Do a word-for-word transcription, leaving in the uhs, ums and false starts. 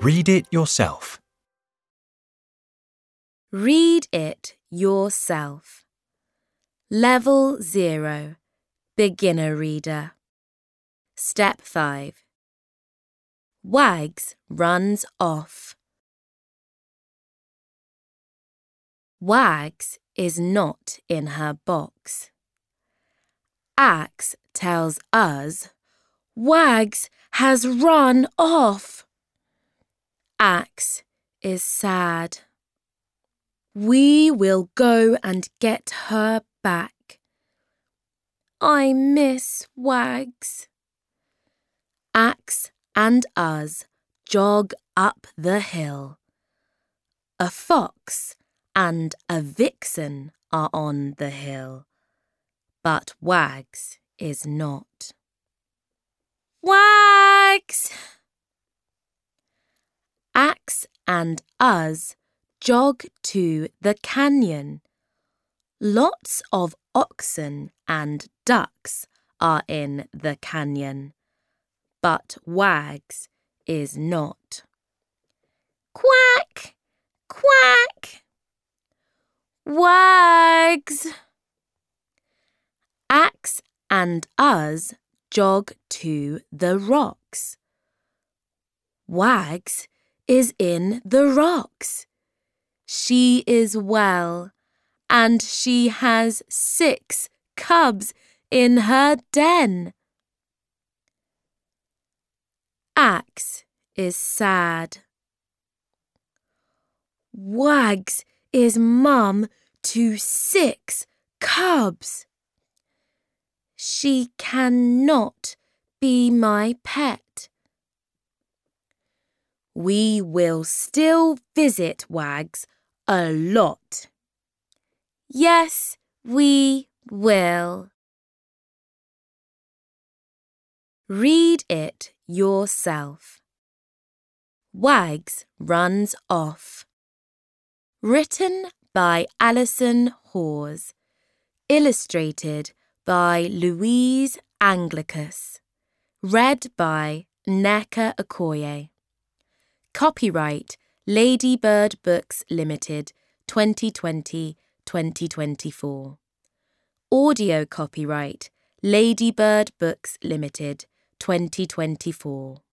Read it yourself. Read it yourself. Level zero. Beginner reader. Step five. Wags runs off. Wags is not in her box. Axe tells us Wags has run off. Axe is sad. We will go and get her back. I miss Wags. Axe and us jog up the hill. A fox and a vixen are on the hill, but Wags is not. Wags! Axe and us jog to the canyon. Lots of oxen and ducks are in the canyon, but Wags is not. Quack! Quack! Wags! Axe and us jog to the rocks. Wags is in the rocks. She is well, and she has six cubs in her den. Axe is sad. Wags is mum to six cubs. She cannot be my pet. We will still visit Wags a lot. Yes, we will. Read it yourself. Wags runs off. Written by Alison Hawes. Illustrated by Louise Anglicus. Read by Nneka Okoye. Copyright Ladybird Books Limited twenty twenty to twenty twenty-four. Audio copyright Ladybird Books Limited twenty twenty-four.